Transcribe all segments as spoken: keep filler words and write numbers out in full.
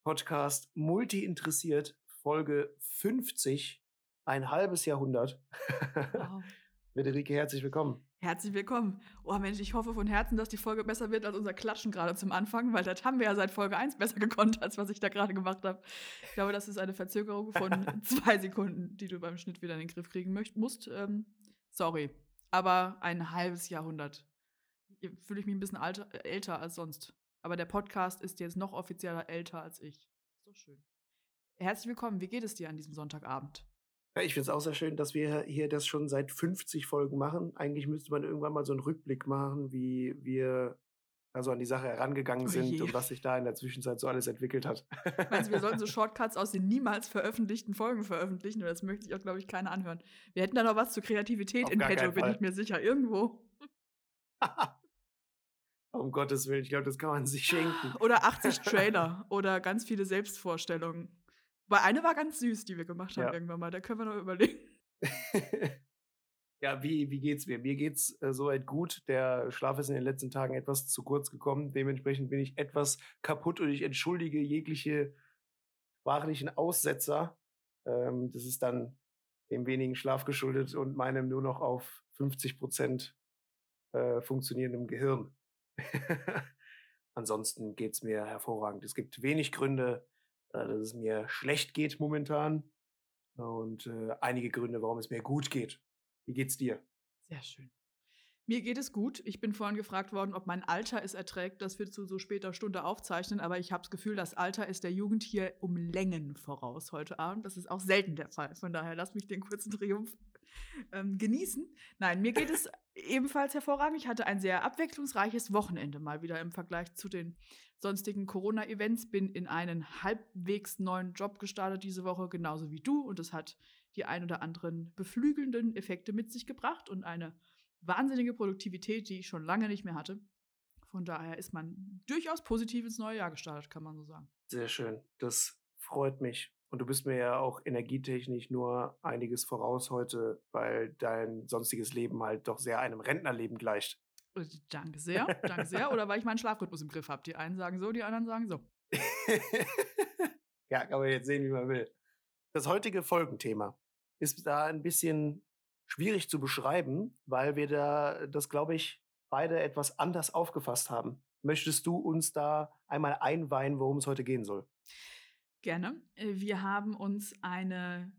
Podcast Multi-interessiert, Folge fünfzig, ein halbes Jahrhundert. Wow. Friederike, herzlich willkommen. Herzlich willkommen. Oh Mensch, ich hoffe von Herzen, dass die Folge besser wird als unser Klatschen gerade zum Anfang, weil das haben wir ja seit Folge eins besser gekonnt, als was ich da gerade gemacht habe. Ich glaube, das ist eine Verzögerung von zwei Sekunden, die du beim Schnitt wieder in den Griff kriegen möcht- musst. Ähm, sorry, aber ein halbes Jahrhundert. Hier fühle ich mich ein bisschen alter, äh, älter als sonst. Aber der Podcast ist jetzt noch offizieller älter als ich. Ist doch schön. Herzlich willkommen. Wie geht es dir an diesem Sonntagabend? Ja, ich finde es auch sehr schön, dass wir hier das schon seit fünfzig Folgen machen. Eigentlich müsste man irgendwann mal so einen Rückblick machen, wie wir also an die Sache herangegangen Oh sind je. und was sich da in der Zwischenzeit so alles entwickelt hat. Meinst du, wir sollten so Shortcuts aus den niemals veröffentlichten Folgen veröffentlichen? Das möchte ich auch, glaube ich, keiner anhören. Wir hätten da noch was zur Kreativität Auf in gar petto, keinen bin Fall. ich mir sicher. Irgendwo. Um Gottes Willen, ich glaube, das kann man sich schenken. Oder achtzig Trailer oder ganz viele Selbstvorstellungen. Weil eine war ganz süß, die wir gemacht haben Ja. irgendwann mal. Da können wir noch überlegen. Ja, wie, wie geht's mir? Mir geht's äh, soweit gut. Der Schlaf ist in den letzten Tagen etwas zu kurz gekommen. Dementsprechend bin ich etwas kaputt und ich entschuldige jegliche sprachlichen Aussetzer. Ähm, das ist dann dem wenigen Schlaf geschuldet und meinem nur noch auf fünfzig Prozent äh, funktionierendem Gehirn. Ansonsten geht's mir hervorragend. Es gibt wenig Gründe, äh, dass es mir schlecht geht momentan und äh, einige Gründe, warum es mir gut geht. Wie geht's dir? Sehr schön. Mir geht es gut. Ich bin vorhin gefragt worden, ob mein Alter es erträgt, dass wir zu so später Stunde aufzeichnen. Aber ich habe das Gefühl, das Alter ist der Jugend hier um Längen voraus heute Abend. Das ist auch selten der Fall. Von daher lass mich den kurzen Triumph ähm, genießen. Nein, mir geht es ebenfalls hervorragend. Ich hatte ein sehr abwechslungsreiches Wochenende mal wieder im Vergleich zu den sonstigen Corona-Events. Bin in einen halbwegs neuen Job gestartet diese Woche, genauso wie du. Und das hat die ein oder anderen beflügelnden Effekte mit sich gebracht und eine wahnsinnige Produktivität, die ich schon lange nicht mehr hatte. Von daher ist man durchaus positiv ins neue Jahr gestartet, kann man so sagen. Sehr schön. Das freut mich. Und du bist mir ja auch energietechnisch nur einiges voraus heute, weil dein sonstiges Leben halt doch sehr einem Rentnerleben gleicht. Und danke sehr, danke sehr. Oder weil ich meinen Schlafrhythmus im Griff habe. Die einen sagen so, die anderen sagen so. Ja, kann man jetzt sehen, wie man will. Das heutige Folgenthema ist da ein bisschen schwierig zu beschreiben, weil wir da das, glaube ich, beide etwas anders aufgefasst haben. Möchtest du uns da einmal einweihen, worum es heute gehen soll? Gerne. Äh, Wir haben uns eine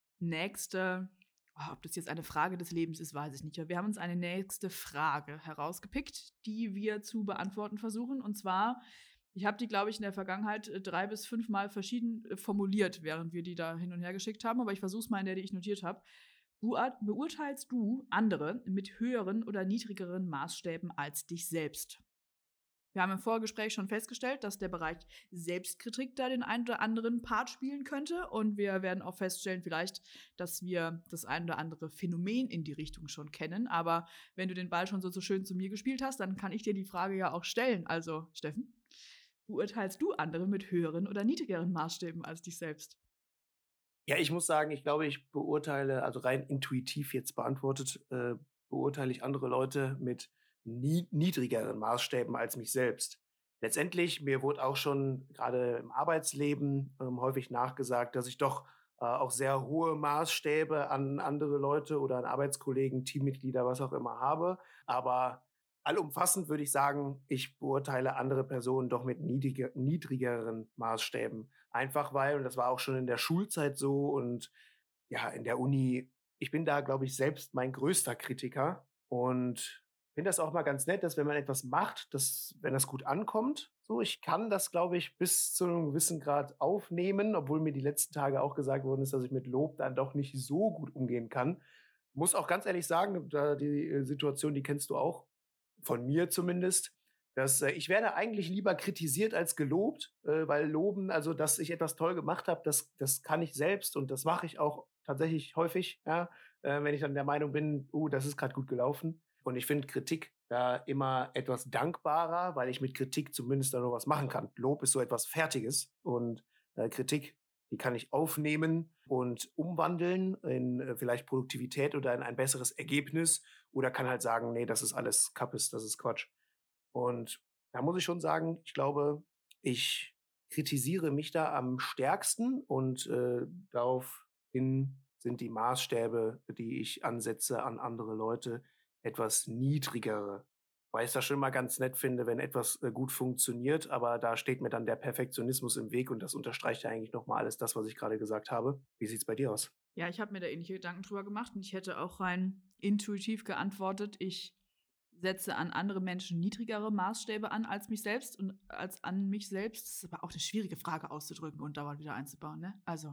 nächste, oh, ob das jetzt eine Frage des Lebens ist, weiß ich nicht, aber wir haben uns eine nächste Frage herausgepickt, die wir zu beantworten versuchen. Und zwar, ich habe die, glaube ich, in der Vergangenheit äh, drei bis fünfmal verschieden äh, formuliert, während wir die da hin und her geschickt haben, aber ich versuche es mal in der, die ich notiert habe. Beurt- Beurteilst du andere mit höheren oder niedrigeren Maßstäben als dich selbst? Wir haben im Vorgespräch schon festgestellt, dass der Bereich Selbstkritik da den einen oder anderen Part spielen könnte. Und wir werden auch feststellen, vielleicht, dass wir das ein oder andere Phänomen in die Richtung schon kennen. Aber wenn du den Ball schon so, so schön zu mir gespielt hast, dann kann ich dir die Frage ja auch stellen. Also, Steffen, beurteilst du andere mit höheren oder niedrigeren Maßstäben als dich selbst? Ja, ich muss sagen, ich glaube, ich beurteile, also rein intuitiv jetzt beantwortet, äh, beurteile ich andere Leute mit nie niedrigeren Maßstäben als mich selbst. Letztendlich, mir wurde auch schon gerade im Arbeitsleben ähm, häufig nachgesagt, dass ich doch äh, auch sehr hohe Maßstäbe an andere Leute oder an Arbeitskollegen, Teammitglieder, was auch immer habe. Aber allumfassend würde ich sagen, ich beurteile andere Personen doch mit niedriger, niedrigeren Maßstäben. Einfach weil, und das war auch schon in der Schulzeit so und ja, in der Uni, ich bin da, glaube ich, selbst mein größter Kritiker und finde das auch mal ganz nett, dass wenn man etwas macht, dass, wenn das gut ankommt, so, ich kann das, glaube ich, bis zu einem gewissen Grad aufnehmen, obwohl mir die letzten Tage auch gesagt worden ist, dass ich mit Lob dann doch nicht so gut umgehen kann. Muss auch ganz ehrlich sagen, da die äh, Situation, die kennst du auch, von mir zumindest, dass äh, ich werde eigentlich lieber kritisiert als gelobt, äh, weil loben, also dass ich etwas toll gemacht habe, das, das kann ich selbst und das mache ich auch tatsächlich häufig, ja, äh, wenn ich dann der Meinung bin, uh, das ist gerade gut gelaufen. Und ich finde Kritik da immer etwas dankbarer, weil ich mit Kritik zumindest da noch was machen kann. Lob ist so etwas Fertiges und äh, Kritik, die kann ich aufnehmen und umwandeln in äh, vielleicht Produktivität oder in ein besseres Ergebnis oder kann halt sagen, nee, das ist alles Kappes, das ist Quatsch. Und da muss ich schon sagen, ich glaube, ich kritisiere mich da am stärksten und äh, daraufhin sind die Maßstäbe, die ich ansetze an andere Leute, etwas niedrigere. Weil ich das schon mal ganz nett finde, wenn etwas äh, gut funktioniert, aber da steht mir dann der Perfektionismus im Weg und das unterstreicht ja eigentlich nochmal alles das, was ich gerade gesagt habe. Wie sieht's bei dir aus? Ja, ich habe mir da ähnliche Gedanken drüber gemacht und ich hätte auch rein intuitiv geantwortet, ich setze an andere Menschen niedrigere Maßstäbe an als mich selbst und als an mich selbst. Das ist aber auch eine schwierige Frage auszudrücken und dauernd wieder einzubauen, ne? Also,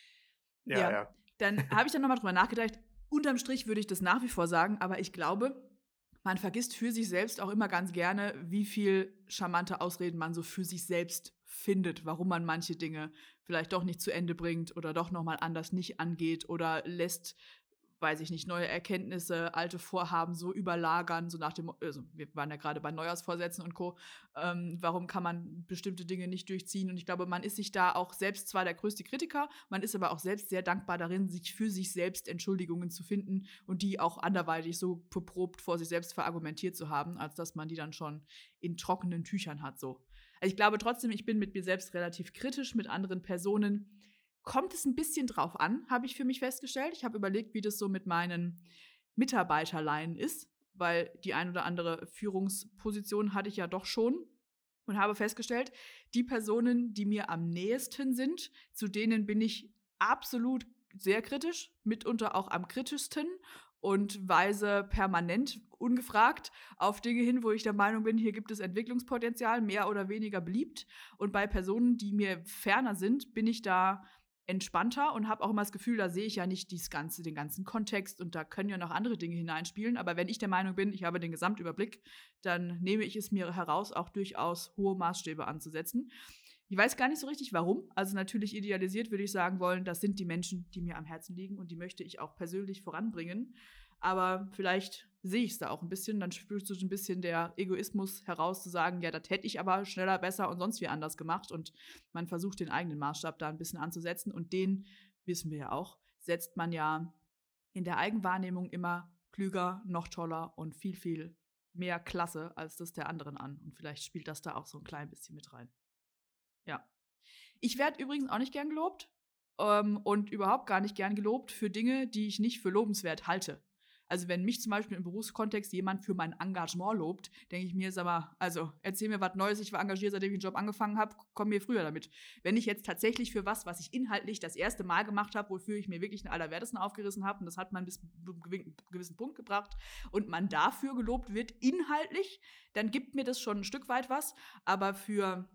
Ja, ja. ja. Dann habe ich dann nochmal drüber nachgedacht. Unterm Strich würde ich das nach wie vor sagen, aber ich glaube, man vergisst für sich selbst auch immer ganz gerne, wie viel charmante Ausreden man so für sich selbst findet, warum man manche Dinge vielleicht doch nicht zu Ende bringt oder doch nochmal anders nicht angeht oder lässt, weiß ich nicht, neue Erkenntnisse, alte Vorhaben so überlagern, so nach dem, also wir waren ja gerade bei Neujahrsvorsätzen und Co. Ähm, warum kann man bestimmte Dinge nicht durchziehen? Und ich glaube, man ist sich da auch selbst zwar der größte Kritiker, man ist aber auch selbst sehr dankbar darin, sich für sich selbst Entschuldigungen zu finden und die auch anderweitig so verprobt vor sich selbst verargumentiert zu haben, als dass man die dann schon in trockenen Tüchern hat, so. Also ich glaube trotzdem, ich bin mit mir selbst relativ kritisch, mit anderen Personen kommt es ein bisschen drauf an, habe ich für mich festgestellt. Ich habe überlegt, wie das so mit meinen Mitarbeiterleien ist, weil die ein oder andere Führungsposition hatte ich ja doch schon und habe festgestellt, die Personen, die mir am nächsten sind, zu denen bin ich absolut sehr kritisch, mitunter auch am kritischsten und weise permanent ungefragt auf Dinge hin, wo ich der Meinung bin, hier gibt es Entwicklungspotenzial, mehr oder weniger beliebt. Und bei Personen, die mir ferner sind, bin ich da entspannter und habe auch immer das Gefühl, da sehe ich ja nicht dies Ganze, den ganzen Kontext und da können ja noch andere Dinge hineinspielen. Aber wenn ich der Meinung bin, ich habe den Gesamtüberblick, dann nehme ich es mir heraus, auch durchaus hohe Maßstäbe anzusetzen. Ich weiß gar nicht so richtig, warum. Also natürlich idealisiert würde ich sagen wollen, das sind die Menschen, die mir am Herzen liegen und die möchte ich auch persönlich voranbringen. Aber vielleicht sehe ich es da auch ein bisschen, dann spürst du so ein bisschen der Egoismus heraus, zu sagen, ja, das hätte ich aber schneller, besser und sonst wie anders gemacht. Und man versucht, den eigenen Maßstab da ein bisschen anzusetzen. Und den, wissen wir ja auch, setzt man ja in der Eigenwahrnehmung immer klüger, noch toller und viel, viel mehr klasse als das der anderen an. Und vielleicht spielt das da auch so ein klein bisschen mit rein. Ja. Ich werde übrigens auch nicht gern gelobt ähm, und überhaupt gar nicht gern gelobt für Dinge, die ich nicht für lobenswert halte. Also wenn mich zum Beispiel im Berufskontext jemand für mein Engagement lobt, denke ich mir, sag mal, also erzähl mir was Neues, ich war engagiert, seitdem ich den Job angefangen habe, komm mir früher damit. Wenn ich jetzt tatsächlich für was, was ich inhaltlich das erste Mal gemacht habe, wofür ich mir wirklich den Allerwertesten aufgerissen habe, und das hat man bis zu einem gewissen Punkt gebracht, und man dafür gelobt wird, inhaltlich, dann gibt mir das schon ein Stück weit was, aber für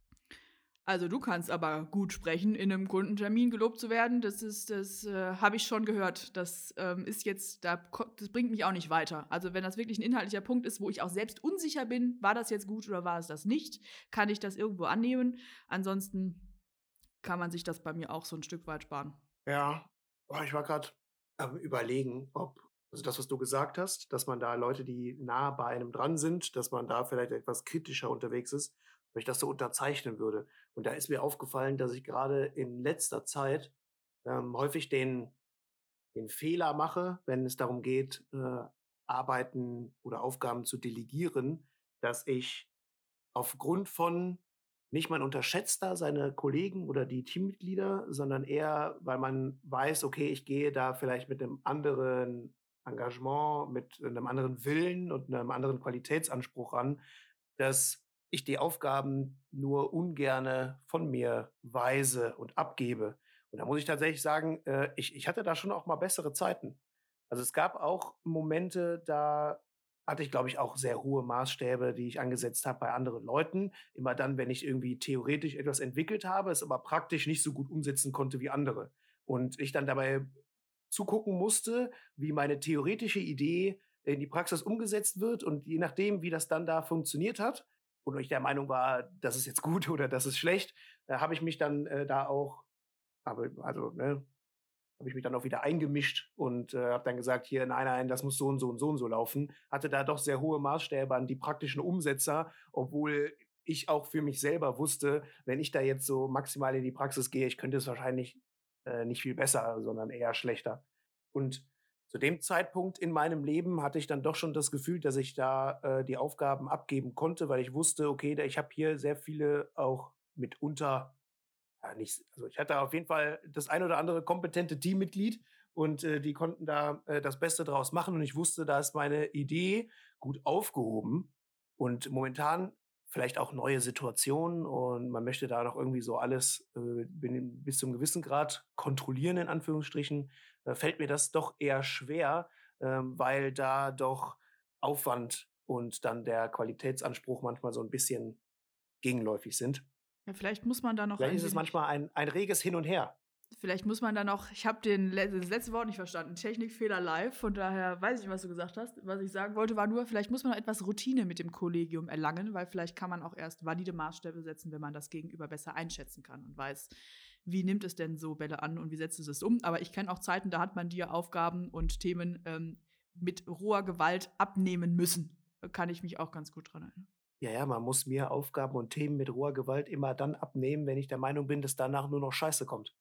also du kannst aber gut sprechen, in einem Kundentermin gelobt zu werden, das ist, das äh, habe ich schon gehört. Das ähm, ist jetzt, da, das bringt mich auch nicht weiter. Also wenn das wirklich ein inhaltlicher Punkt ist, wo ich auch selbst unsicher bin, war das jetzt gut oder war es das nicht, kann ich das irgendwo annehmen. Ansonsten kann man sich das bei mir auch so ein Stück weit sparen. Ja, oh, ich war gerade am Überlegen, ob, also das, was du gesagt hast, dass man da Leute, die nah bei einem dran sind, dass man da vielleicht etwas kritischer unterwegs ist, ob ich das so unterzeichnen würde. Und da ist mir aufgefallen, dass ich gerade in letzter Zeit ähm, häufig den, den Fehler mache, wenn es darum geht, äh, Arbeiten oder Aufgaben zu delegieren, dass ich aufgrund von nicht man unterschätzt da seine Kollegen oder die Teammitglieder, sondern eher, weil man weiß, okay, ich gehe da vielleicht mit einem anderen Engagement, mit einem anderen Willen und einem anderen Qualitätsanspruch ran, dass ich die Aufgaben nur ungerne von mir weise und abgebe. Und da muss ich tatsächlich sagen, äh, ich ich hatte da schon auch mal bessere Zeiten. Also, es gab auch Momente, da hatte ich, glaube ich, auch sehr hohe Maßstäbe, die ich angesetzt habe bei anderen Leuten. Immer dann, wenn ich irgendwie theoretisch etwas entwickelt habe, es aber praktisch nicht so gut umsetzen konnte wie andere. Und ich dann dabei zugucken musste, wie meine theoretische Idee in die Praxis umgesetzt wird. Und je nachdem, wie das dann da funktioniert hat und ich der Meinung war, das ist jetzt gut oder das ist schlecht, äh, habe ich mich dann äh, da auch, aber also, ne, habe ich mich dann auch wieder eingemischt und äh, habe dann gesagt, hier, nein, nein, das muss so und so und so und so laufen. Hatte da doch sehr hohe Maßstäbe an die praktischen Umsetzer, obwohl ich auch für mich selber wusste, wenn ich da jetzt so maximal in die Praxis gehe, ich könnte es wahrscheinlich äh, nicht viel besser, sondern eher schlechter. Und zu dem Zeitpunkt in meinem Leben hatte ich dann doch schon das Gefühl, dass ich da äh, die Aufgaben abgeben konnte, weil ich wusste, okay, da, ich habe hier sehr viele auch mitunter, ja, nicht, also ich hatte auf jeden Fall das ein oder andere kompetente Teammitglied und äh, die konnten da äh, das Beste draus machen und ich wusste, da ist meine Idee gut aufgehoben und momentan vielleicht auch neue Situationen und man möchte da noch irgendwie so alles äh, bin- bis zum gewissen Grad kontrollieren, in Anführungsstrichen, äh, fällt mir das doch eher schwer, ähm, weil da doch Aufwand und dann der Qualitätsanspruch manchmal so ein bisschen gegenläufig sind. Ja, vielleicht muss man da noch Vielleicht ein ist es wenig manchmal ein ein reges Hin und Her. Vielleicht muss man da noch ich habe den le das letzte Wort nicht verstanden, Technikfehler live, von daher weiß ich nicht, was du gesagt hast. Was ich sagen wollte, war nur, vielleicht muss man noch etwas Routine mit dem Kollegium erlangen, weil vielleicht kann man auch erst valide Maßstäbe setzen, wenn man das Gegenüber besser einschätzen kann und weiß, wie nimmt es denn so Bälle an und wie setzt es es um. Aber ich kenne auch Zeiten, da hat man dir Aufgaben und Themen ähm, mit roher Gewalt abnehmen müssen. Da kann ich mich auch ganz gut dran erinnern. Ja, ja, man muss mir Aufgaben und Themen mit roher Gewalt immer dann abnehmen, wenn ich der Meinung bin, dass danach nur noch Scheiße kommt.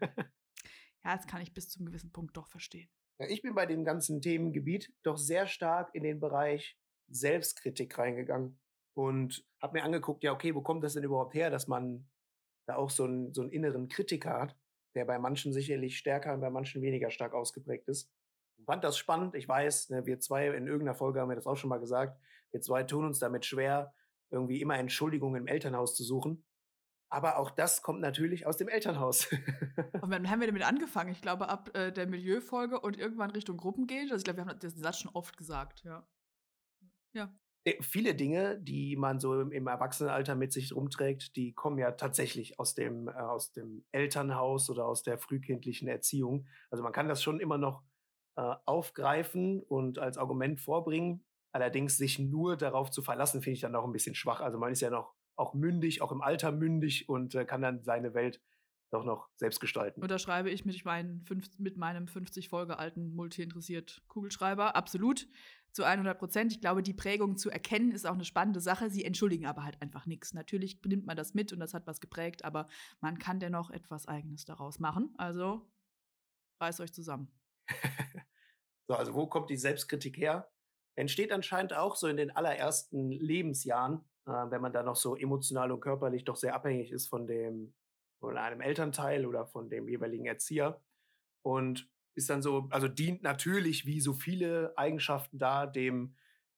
Ja, das kann ich bis zum gewissen Punkt doch verstehen. Ja, ich bin bei dem ganzen Themengebiet doch sehr stark in den Bereich Selbstkritik reingegangen und habe mir angeguckt, ja, okay, wo kommt das denn überhaupt her, dass man da auch so einen so 'n inneren Kritiker hat, der bei manchen sicherlich stärker und bei manchen weniger stark ausgeprägt ist. Ich fand das spannend. Ich weiß, ne, wir zwei in irgendeiner Folge haben wir das auch schon mal gesagt, wir zwei tun uns damit schwer, irgendwie immer Entschuldigungen im Elternhaus zu suchen. Aber auch das kommt natürlich aus dem Elternhaus. Und wann haben wir damit angefangen? Ich glaube, ab äh, der Milieufolge und irgendwann Richtung Gruppen gehen. Also ich glaube, wir haben diesen Satz schon oft gesagt, ja. Ja. Äh, viele Dinge, die man so im im Erwachsenenalter mit sich rumträgt, die kommen ja tatsächlich aus dem äh, aus dem Elternhaus oder aus der frühkindlichen Erziehung. Also, man kann das schon immer noch, äh, aufgreifen und als Argument vorbringen. Allerdings sich nur darauf zu verlassen, finde ich dann auch ein bisschen schwach. Also, man ist ja noch auch mündig, auch im Alter mündig und, äh, kann dann seine Welt doch noch selbst gestalten. Unterschreibe ich mit, meinen fünf, mit meinem fünfzig Folge alten multi-interessiert Kugelschreiber. Absolut. Zu hundert Prozent. Ich glaube, die Prägung zu erkennen ist auch eine spannende Sache. Sie entschuldigen aber halt einfach nichts. Natürlich nimmt man das mit und das hat was geprägt, aber man kann dennoch etwas Eigenes daraus machen. Also reißt euch zusammen. So, also wo kommt die Selbstkritik her? Entsteht anscheinend auch so in den allerersten Lebensjahren, äh, wenn man da noch so emotional und körperlich doch sehr abhängig ist von dem, von einem Elternteil oder von dem jeweiligen Erzieher. Und ist dann so, also dient natürlich wie so viele Eigenschaften da dem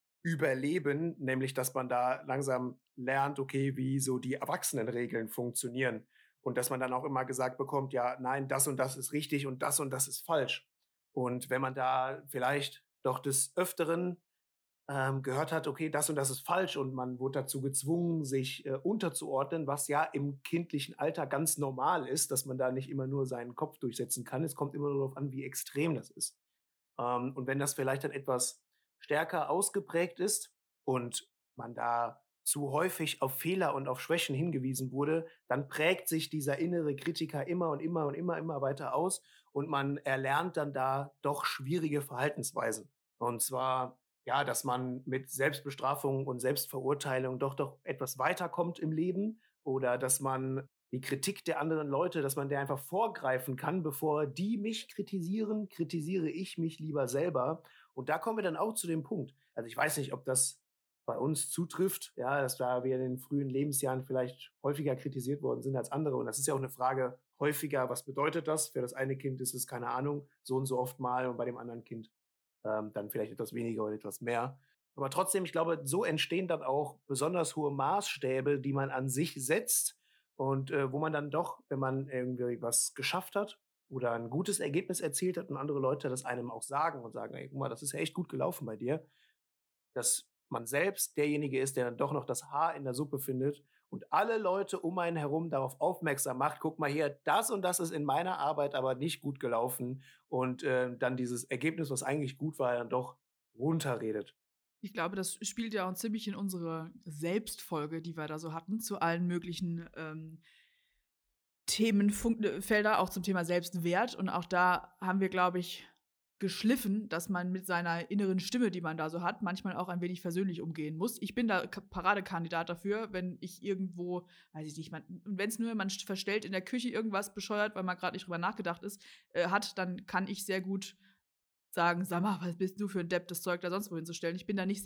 Überleben, nämlich dass man da langsam lernt, okay, wie so die Erwachsenenregeln funktionieren. Und dass man dann auch immer gesagt bekommt, ja, nein, das und das ist richtig und das und das ist falsch. Und wenn man da vielleicht doch des Öfteren ähm, gehört hat, okay, das und das ist falsch und man wurde dazu gezwungen, sich äh, unterzuordnen, was ja im kindlichen Alter ganz normal ist, dass man da nicht immer nur seinen Kopf durchsetzen kann. Es kommt immer nur darauf an, wie extrem das ist. Ähm, und wenn das vielleicht dann etwas stärker ausgeprägt ist und man da zu häufig auf Fehler und auf Schwächen hingewiesen wurde, dann prägt sich dieser innere Kritiker immer und immer und immer, immer weiter aus und man erlernt dann da doch schwierige Verhaltensweisen. Und zwar, ja, dass man mit Selbstbestrafung und Selbstverurteilung doch doch etwas weiterkommt im Leben oder dass man die Kritik der anderen Leute, dass man der einfach vorgreifen kann, bevor die mich kritisieren, kritisiere ich mich lieber selber. Und da kommen wir dann auch zu dem Punkt. Also ich weiß nicht, ob das bei uns zutrifft, ja, dass da wir in den frühen Lebensjahren vielleicht häufiger kritisiert worden sind als andere. Und das ist ja auch eine Frage häufiger, was bedeutet das? Für das eine Kind ist es, keine Ahnung, so und so oft mal und bei dem anderen Kind ähm, dann vielleicht etwas weniger oder etwas mehr. Aber trotzdem, ich glaube, so entstehen dann auch besonders hohe Maßstäbe, die man an sich setzt und äh, wo man dann doch, wenn man irgendwie was geschafft hat oder ein gutes Ergebnis erzielt hat und andere Leute das einem auch sagen und sagen, ey, guck mal, das ist ja echt gut gelaufen bei dir, dass man selbst derjenige ist, der dann doch noch das Haar in der Suppe findet und alle Leute um einen herum darauf aufmerksam macht, guck mal hier, das und das ist in meiner Arbeit aber nicht gut gelaufen und äh, dann dieses Ergebnis, was eigentlich gut war, dann doch runterredet. Ich glaube, das spielt ja auch ziemlich in unsere Selbstfolge, die wir da so hatten, zu allen möglichen ähm, Themenfelder, auch zum Thema Selbstwert. Und auch da haben wir, glaube ich, geschliffen, dass man mit seiner inneren Stimme, die man da so hat, manchmal auch ein wenig versöhnlich umgehen muss. Ich bin da K- Paradekandidat dafür, wenn ich irgendwo, weiß ich nicht, wenn es nur, man verstellt in der Küche irgendwas bescheuert, weil man gerade nicht drüber nachgedacht ist, äh, hat, dann kann ich sehr gut sagen, sag mal, was bist du für ein Depp, das Zeug da sonst wohin zu stellen. Ich bin da nicht sehr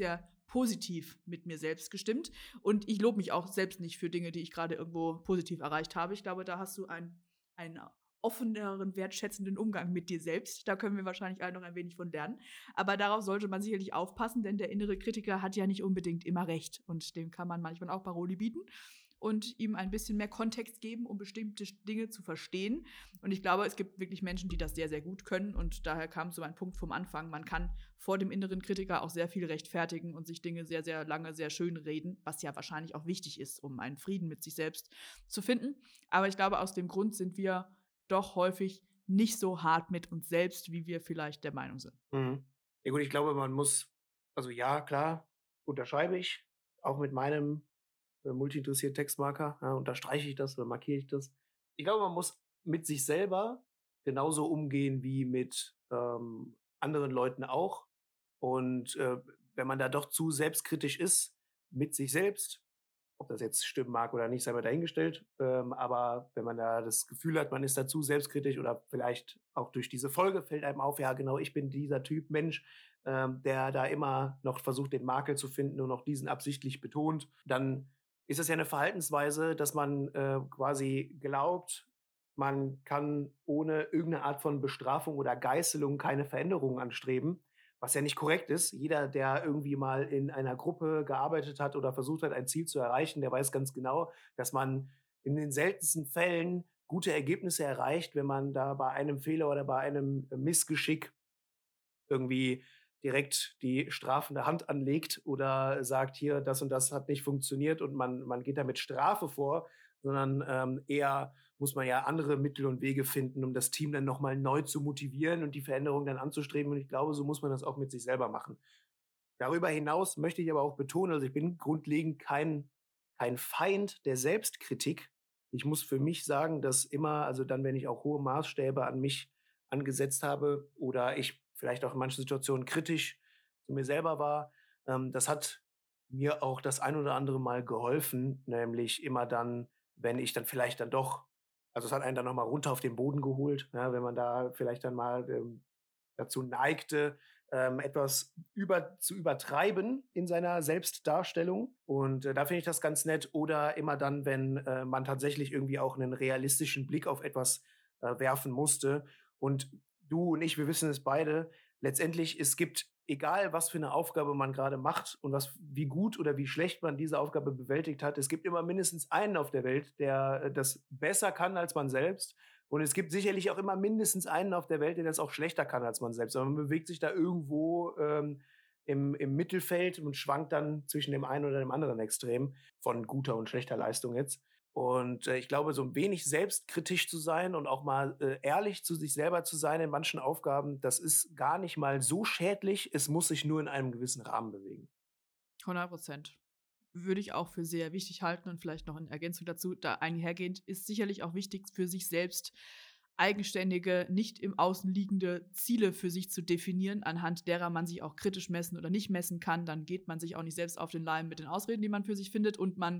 positiv mit mir selbst gestimmt. Und ich lobe mich auch selbst nicht für Dinge, die ich gerade irgendwo positiv erreicht habe. Ich glaube, da hast du ein, einen offeneren, wertschätzenden Umgang mit dir selbst. Da können wir wahrscheinlich alle noch ein wenig von lernen. Aber darauf sollte man sicherlich aufpassen, denn der innere Kritiker hat ja nicht unbedingt immer recht. Und dem kann man manchmal auch Paroli bieten und ihm ein bisschen mehr Kontext geben, um bestimmte Dinge zu verstehen. Und ich glaube, es gibt wirklich Menschen, die das sehr, sehr gut können. Und daher kam so ein Punkt vom Anfang. Man kann vor dem inneren Kritiker auch sehr viel rechtfertigen und sich Dinge sehr, sehr lange, sehr schön reden, was ja wahrscheinlich auch wichtig ist, um einen Frieden mit sich selbst zu finden. Aber ich glaube, aus dem Grund sind wir doch häufig nicht so hart mit uns selbst, wie wir vielleicht der Meinung sind. Mhm. Ja gut, ich glaube, man muss, also ja, klar, unterschreibe ich, auch mit meinem äh, multi-interessiert Textmarker, ja, unterstreiche ich das oder markiere ich das. Ich glaube, man muss mit sich selber genauso umgehen wie mit ähm, anderen Leuten auch. Und äh, wenn man da doch zu selbstkritisch ist mit sich selbst, ob das jetzt stimmen mag oder nicht, sei mal dahingestellt. Ähm, aber wenn man da das Gefühl hat, man ist dazu selbstkritisch oder vielleicht auch durch diese Folge fällt einem auf, ja genau, ich bin dieser Typ Mensch, ähm, der da immer noch versucht, den Makel zu finden und auch diesen absichtlich betont, dann ist das ja eine Verhaltensweise, dass man äh, quasi glaubt, man kann ohne irgendeine Art von Bestrafung oder Geißelung keine Veränderungen anstreben, was ja nicht korrekt ist. Jeder, der irgendwie mal in einer Gruppe gearbeitet hat oder versucht hat, ein Ziel zu erreichen, der weiß ganz genau, dass man in den seltensten Fällen gute Ergebnisse erreicht, wenn man da bei einem Fehler oder bei einem Missgeschick irgendwie direkt die strafende Hand anlegt oder sagt, hier, das und das hat nicht funktioniert und man, man geht da mit Strafe vor, sondern ähm, eher muss man ja andere Mittel und Wege finden, um das Team dann nochmal neu zu motivieren und die Veränderung dann anzustreben. Und ich glaube, so muss man das auch mit sich selber machen. Darüber hinaus möchte ich aber auch betonen, also ich bin grundlegend kein, kein Feind der Selbstkritik. Ich muss für mich sagen, dass immer, also dann, wenn ich auch hohe Maßstäbe an mich angesetzt habe oder ich vielleicht auch in manchen Situationen kritisch zu mir selber war, ähm, das hat mir auch das ein oder andere Mal geholfen, nämlich immer dann, wenn ich dann vielleicht dann doch, also es hat einen dann nochmal runter auf den Boden geholt, ja, wenn man da vielleicht dann mal ähm, dazu neigte, ähm, etwas über, zu übertreiben in seiner Selbstdarstellung. Und äh, da finde ich das ganz nett. Oder immer dann, wenn äh, man tatsächlich irgendwie auch einen realistischen Blick auf etwas äh, werfen musste. Und du und ich, wir wissen es beide, letztendlich, es gibt, egal was für eine Aufgabe man gerade macht und was, wie gut oder wie schlecht man diese Aufgabe bewältigt hat, es gibt immer mindestens einen auf der Welt, der äh, das besser kann als man selbst. Und es gibt sicherlich auch immer mindestens einen auf der Welt, der das auch schlechter kann als man selbst. Aber man bewegt sich da irgendwo ähm, im, im Mittelfeld und schwankt dann zwischen dem einen oder dem anderen Extrem von guter und schlechter Leistung jetzt. Und äh, ich glaube, so ein wenig selbstkritisch zu sein und auch mal äh, ehrlich zu sich selber zu sein in manchen Aufgaben, das ist gar nicht mal so schädlich. Es muss sich nur in einem gewissen Rahmen bewegen. hundert Prozent. Würde ich auch für sehr wichtig halten und vielleicht noch in Ergänzung dazu, da einhergehend ist sicherlich auch wichtig für sich selbst eigenständige, nicht im Außen liegende Ziele für sich zu definieren, anhand derer man sich auch kritisch messen oder nicht messen kann. Dann geht man sich auch nicht selbst auf den Leim mit den Ausreden, die man für sich findet, und man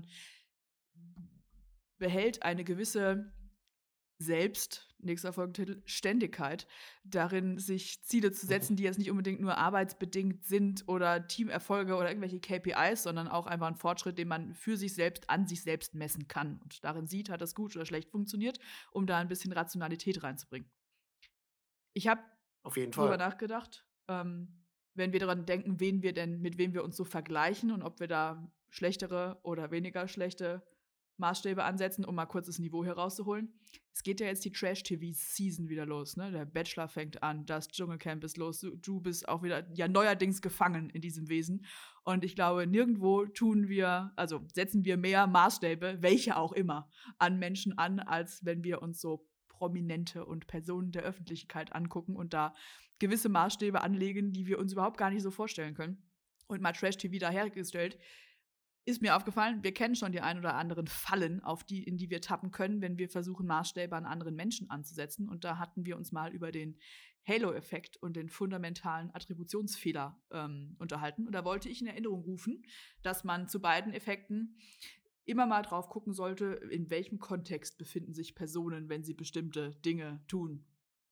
behält eine gewisse Selbst, nächster Folgentitel, Ständigkeit, darin, sich Ziele zu setzen, die jetzt nicht unbedingt nur arbeitsbedingt sind oder Teamerfolge oder irgendwelche K P Is, sondern auch einfach ein Fortschritt, den man für sich selbst an sich selbst messen kann und darin sieht, hat das gut oder schlecht funktioniert, um da ein bisschen Rationalität reinzubringen. Ich habe Auf jeden drüber Fall. nachgedacht, ähm, wenn wir daran denken, wen wir denn, mit wem wir uns so vergleichen und ob wir da schlechtere oder weniger schlechte Maßstäbe ansetzen, um mal kurz das Niveau herauszuholen. Es geht ja jetzt die Trash-T V-Season wieder los, ne? Der Bachelor fängt an, das Dschungelcamp ist los, du, du bist auch wieder ja neuerdings gefangen in diesem Wesen. Und ich glaube, nirgendwo tun wir, also setzen wir mehr Maßstäbe, welche auch immer, an Menschen an, als wenn wir uns so Prominente und Personen der Öffentlichkeit angucken und da gewisse Maßstäbe anlegen, die wir uns überhaupt gar nicht so vorstellen können. Und mal Trash-T V dahergestellt, ist mir aufgefallen, wir kennen schon die ein oder anderen Fallen, auf die, in die wir tappen können, wenn wir versuchen, Maßstäbe an anderen Menschen anzusetzen. Und da hatten wir uns mal über den Halo-Effekt und den fundamentalen Attributionsfehler ähm, unterhalten. Und da wollte ich in Erinnerung rufen, dass man zu beiden Effekten immer mal drauf gucken sollte, in welchem Kontext befinden sich Personen, wenn sie bestimmte Dinge tun.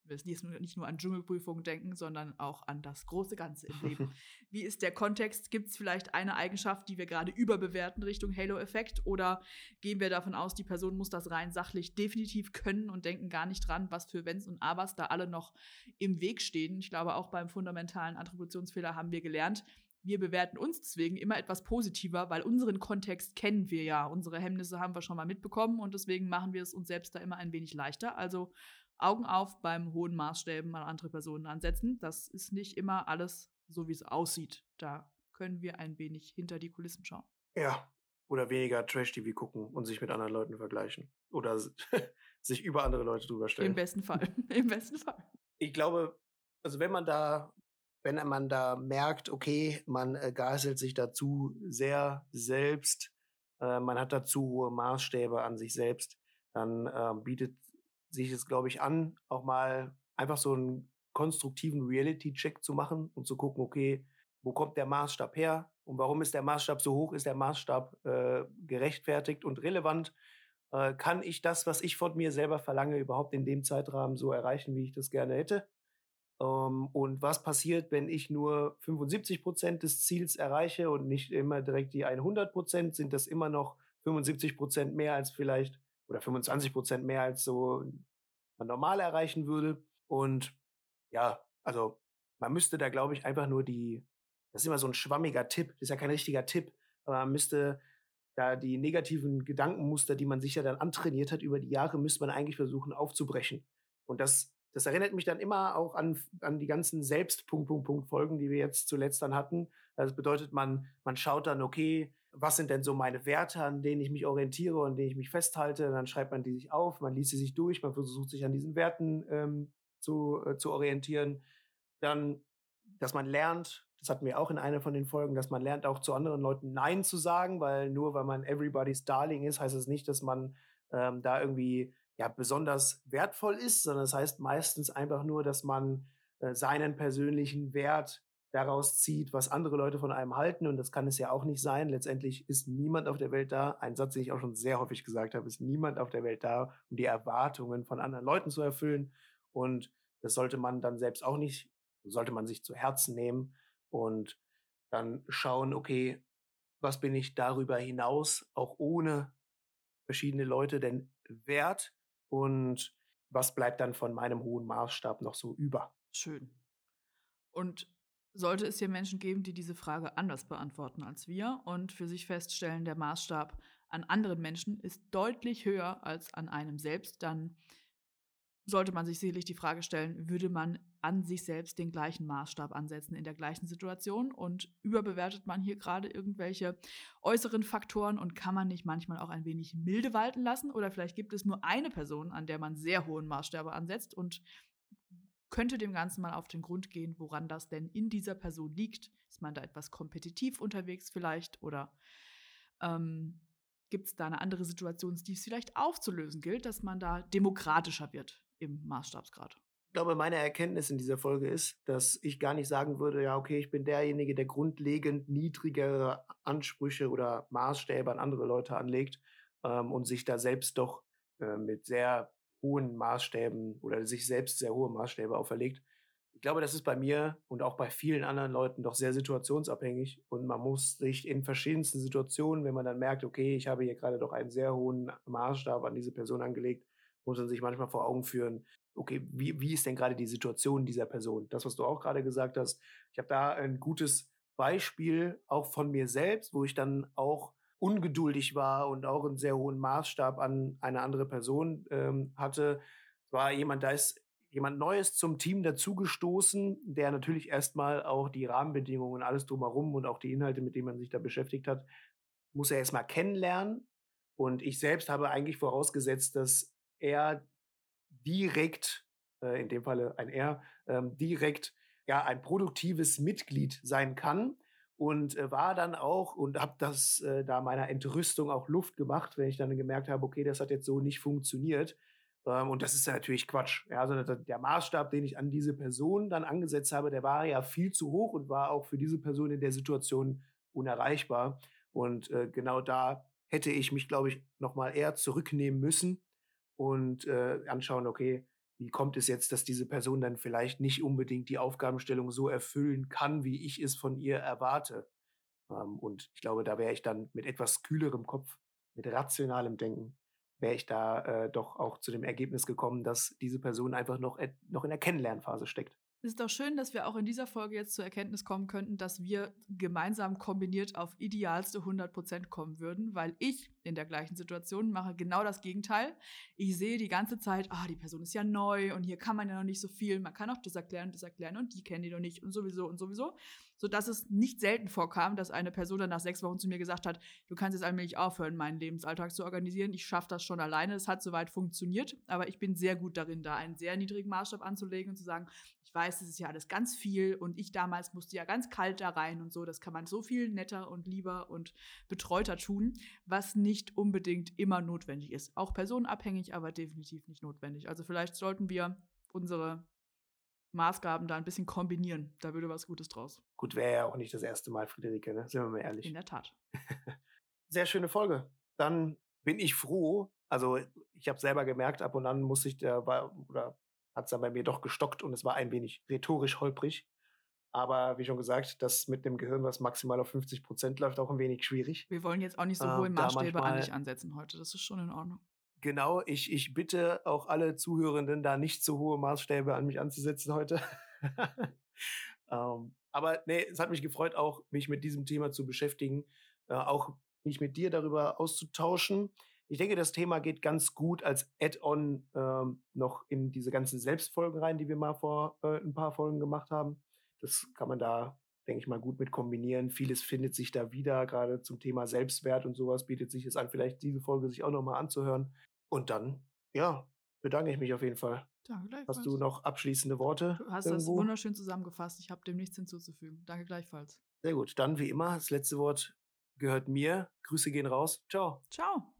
wir nicht nur, nicht nur an Dschungelprüfungen denken, sondern auch an das große Ganze im Leben. Wie ist der Kontext? Gibt es vielleicht eine Eigenschaft, die wir gerade überbewerten Richtung Halo-Effekt? Oder gehen wir davon aus, die Person muss das rein sachlich definitiv können und denken gar nicht dran, was für Wenns und Abers da alle noch im Weg stehen? Ich glaube, auch beim fundamentalen Attributionsfehler haben wir gelernt, wir bewerten uns deswegen immer etwas positiver, weil unseren Kontext kennen wir ja. Unsere Hemmnisse haben wir schon mal mitbekommen und deswegen machen wir es uns selbst da immer ein wenig leichter. Also Augen auf beim hohen Maßstäben an andere Personen ansetzen. Das ist nicht immer alles so, wie es aussieht. Da können wir ein wenig hinter die Kulissen schauen. Ja, oder weniger Trash-T V gucken und sich mit anderen Leuten vergleichen. Oder sich über andere Leute drüber stellen. Im besten Fall. Im besten Fall. Ich glaube, also wenn man da, wenn man da merkt, okay, man äh, geißelt sich dazu sehr selbst, äh, man hat dazu hohe Maßstäbe an sich selbst, dann äh, bietet sich es, glaube ich, an, auch mal einfach so einen konstruktiven Reality-Check zu machen und zu gucken, okay, wo kommt der Maßstab her und warum ist der Maßstab so hoch, ist der Maßstab äh, gerechtfertigt und relevant, äh, kann ich das, was ich von mir selber verlange, überhaupt in dem Zeitrahmen so erreichen, wie ich das gerne hätte? Ähm, und was passiert, wenn ich nur fünfundsiebzig Prozent des Ziels erreiche und nicht immer direkt die hundert Prozent? Sind das immer noch fünfundsiebzig Prozent mehr als vielleicht oder fünfundzwanzig Prozent mehr als so man normal erreichen würde? Und ja, also man müsste da, glaube ich, einfach nur die, das ist immer so ein schwammiger Tipp, das ist ja kein richtiger Tipp, aber man müsste da die negativen Gedankenmuster, die man sich ja dann antrainiert hat über die Jahre, müsste man eigentlich versuchen aufzubrechen. Und das, das erinnert mich dann immer auch an, an die ganzen Selbst-Punkt-Punkt-Punkt-Folgen, die wir jetzt zuletzt dann hatten. Also das bedeutet, man, man schaut dann, okay, was sind denn so meine Werte, an denen ich mich orientiere und an denen ich mich festhalte? Und dann schreibt man die sich auf, man liest sie sich durch, man versucht sich an diesen Werten ähm, zu, äh, zu orientieren. Dann, dass man lernt, das hatten wir auch in einer von den Folgen, dass man lernt auch zu anderen Leuten Nein zu sagen, weil nur weil man everybody's Darling ist, heißt es nicht, dass man ähm, da irgendwie ja, besonders wertvoll ist, sondern es das heißt meistens einfach nur, dass man äh, seinen persönlichen Wert daraus zieht, was andere Leute von einem halten. Und das kann es ja auch nicht sein. Letztendlich ist niemand auf der Welt da, ein Satz, den ich auch schon sehr häufig gesagt habe, ist niemand auf der Welt da, um die Erwartungen von anderen Leuten zu erfüllen. Und das sollte man dann selbst auch nicht, sollte man sich zu Herzen nehmen und dann schauen, okay, was bin ich darüber hinaus, auch ohne verschiedene Leute denn wert und was bleibt dann von meinem hohen Maßstab noch so über? Schön. Und sollte es hier Menschen geben, die diese Frage anders beantworten als wir und für sich feststellen, der Maßstab an anderen Menschen ist deutlich höher als an einem selbst, dann sollte man sich sicherlich die Frage stellen, würde man an sich selbst den gleichen Maßstab ansetzen in der gleichen Situation und überbewertet man hier gerade irgendwelche äußeren Faktoren und kann man nicht manchmal auch ein wenig milde walten lassen oder vielleicht gibt es nur eine Person, an der man sehr hohen Maßstäbe ansetzt und könnte dem Ganzen mal auf den Grund gehen, woran das denn in dieser Person liegt. Ist man da etwas kompetitiv unterwegs vielleicht oder ähm, gibt es da eine andere Situation, die es vielleicht aufzulösen gilt, dass man da demokratischer wird im Maßstabsgrad? Ich glaube, meine Erkenntnis in dieser Folge ist, dass ich gar nicht sagen würde, ja, okay, ich bin derjenige, der grundlegend niedrigere Ansprüche oder Maßstäbe an andere Leute anlegt ähm, und sich da selbst doch äh, mit sehr hohen Maßstäben oder sich selbst sehr hohe Maßstäbe auferlegt. Ich glaube, das ist bei mir und auch bei vielen anderen Leuten doch sehr situationsabhängig und man muss sich in verschiedensten Situationen, wenn man dann merkt, okay, ich habe hier gerade doch einen sehr hohen Maßstab an diese Person angelegt, muss man sich manchmal vor Augen führen, okay, wie, wie ist denn gerade die Situation dieser Person? Das, was du auch gerade gesagt hast, ich habe da ein gutes Beispiel auch von mir selbst, wo ich dann auch ungeduldig war und auch einen sehr hohen Maßstab an eine andere Person ähm, hatte. Es war jemand, da ist jemand Neues zum Team dazugestoßen, der natürlich erstmal auch die Rahmenbedingungen, alles drumherum und auch die Inhalte, mit denen man sich da beschäftigt hat, muss er erstmal kennenlernen. Und ich selbst habe eigentlich vorausgesetzt, dass er direkt, äh, in dem Falle ein Er, ähm, direkt ja ein produktives Mitglied sein kann und äh, war dann auch und habe das äh, da meiner Entrüstung auch Luft gemacht, wenn ich dann gemerkt habe, okay, das hat jetzt so nicht funktioniert. Ähm, und das ist ja natürlich Quatsch. Ja, also der, der Maßstab, den ich an diese Person dann angesetzt habe, der war ja viel zu hoch und war auch für diese Person in der Situation unerreichbar. Und äh, genau da hätte ich mich, glaube ich, noch mal eher zurücknehmen müssen und äh, anschauen, okay, wie kommt es jetzt, dass diese Person dann vielleicht nicht unbedingt die Aufgabenstellung so erfüllen kann, wie ich es von ihr erwarte? Ähm, und ich glaube, da wäre ich dann mit etwas kühlerem Kopf, mit rationalem Denken, wäre ich da äh, doch auch zu dem Ergebnis gekommen, dass diese Person einfach noch, et- noch in der Kennenlernphase steckt. Es ist doch schön, dass wir auch in dieser Folge jetzt zur Erkenntnis kommen könnten, dass wir gemeinsam kombiniert auf idealste hundert Prozent kommen würden, weil ich in der gleichen Situation mache genau das Gegenteil. Ich sehe die ganze Zeit, ah, die Person ist ja neu und hier kann man ja noch nicht so viel, man kann auch das erklären, das erklären und die kennen die noch nicht und sowieso und sowieso, sodass es nicht selten vorkam, dass eine Person dann nach sechs Wochen zu mir gesagt hat, du kannst jetzt allmählich aufhören, meinen Lebensalltag zu organisieren, ich schaffe das schon alleine, es hat soweit funktioniert, aber ich bin sehr gut darin, da einen sehr niedrigen Maßstab anzulegen und zu sagen, ich weiß, das ist ja alles ganz viel und ich damals musste ja ganz kalt da rein und so. Das kann man so viel netter und lieber und betreuter tun, was nicht unbedingt immer notwendig ist. Auch personenabhängig, aber definitiv nicht notwendig. Also vielleicht sollten wir unsere Maßgaben da ein bisschen kombinieren. Da würde was Gutes draus. Gut, wäre ja auch nicht das erste Mal, Friederike, ne? Sind wir mal ehrlich. In der Tat. Sehr schöne Folge. Dann bin ich froh. Also ich habe selber gemerkt, ab und an muss ich da war, oder hat es dann bei mir doch gestockt und es war ein wenig rhetorisch holprig. Aber wie schon gesagt, das mit dem Gehirn, was maximal auf fünfzig Prozent läuft, auch ein wenig schwierig. Wir wollen jetzt auch nicht so Ähm, hohe da Maßstäbe an manchmal- dich ansetzen heute. Das ist schon in Ordnung. Genau, ich, ich bitte auch alle Zuhörenden, da nicht zu hohe Maßstäbe an mich anzusetzen heute. ähm, aber nee, es hat mich gefreut, auch mich mit diesem Thema zu beschäftigen, äh, auch mich mit dir darüber auszutauschen. Ich denke, das Thema geht ganz gut als Add-on ähm, noch in diese ganzen Selbstfolgen rein, die wir mal vor äh, ein paar Folgen gemacht haben. Das kann man da, denke ich mal, gut mit kombinieren. Vieles findet sich da wieder, gerade zum Thema Selbstwert und sowas bietet sich es an, vielleicht diese Folge sich auch nochmal anzuhören. Und dann, ja, bedanke ich mich auf jeden Fall. Danke gleichfalls. Hast du noch abschließende Worte? Du hast das irgendwo? wunderschön zusammengefasst. Ich habe dem nichts hinzuzufügen. Danke gleichfalls. Sehr gut. Dann wie immer, das letzte Wort gehört mir. Grüße gehen raus. Ciao. Ciao.